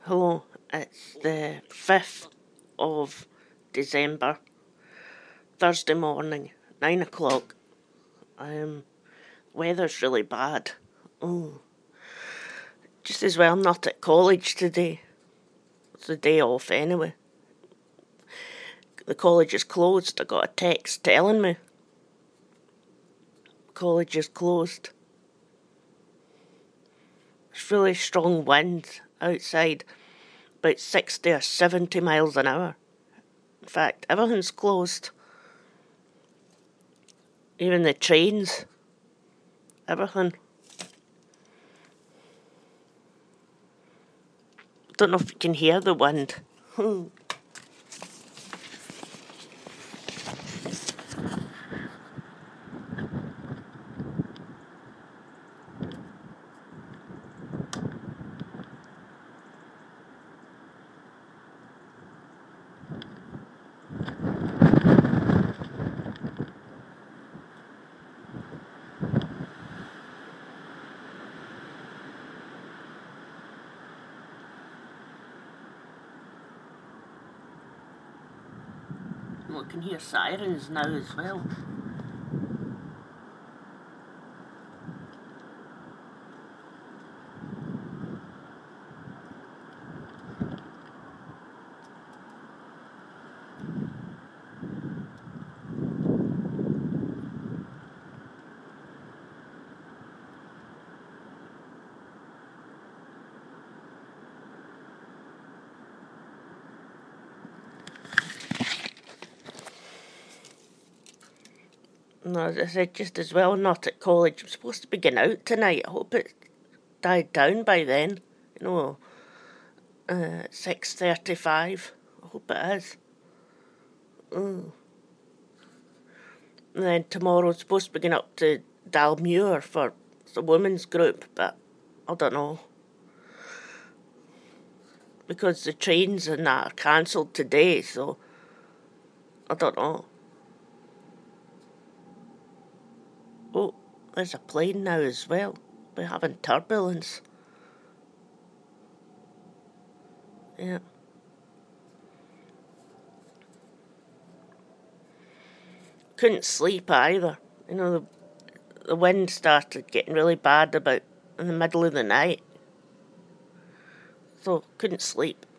Hello, it's the 5th of December, Thursday morning, 9 o'clock. Weather's really bad. Oh, just as well not at college today. It's the day off anyway. The college is closed. I got a text telling me college is closed. It's really strong winds outside, about 60 or 70 miles an hour. In fact, everything's closed. Even the trains. Everything. Don't know if you can hear the wind. Well, I can hear sirens now as well. No, as I said, just as well not at college. I'm supposed to be getting out tonight. I hope it died down by then. 6:35. I hope it is. And then tomorrow I'm supposed to be going up to Dalmuir for the women's group, but I don't know. Because the trains and that are cancelled today, so I don't know. Oh, there's a plane now as well. We're having turbulence. Yeah. Couldn't sleep either. The wind started getting really bad about in the middle of the night. So couldn't sleep.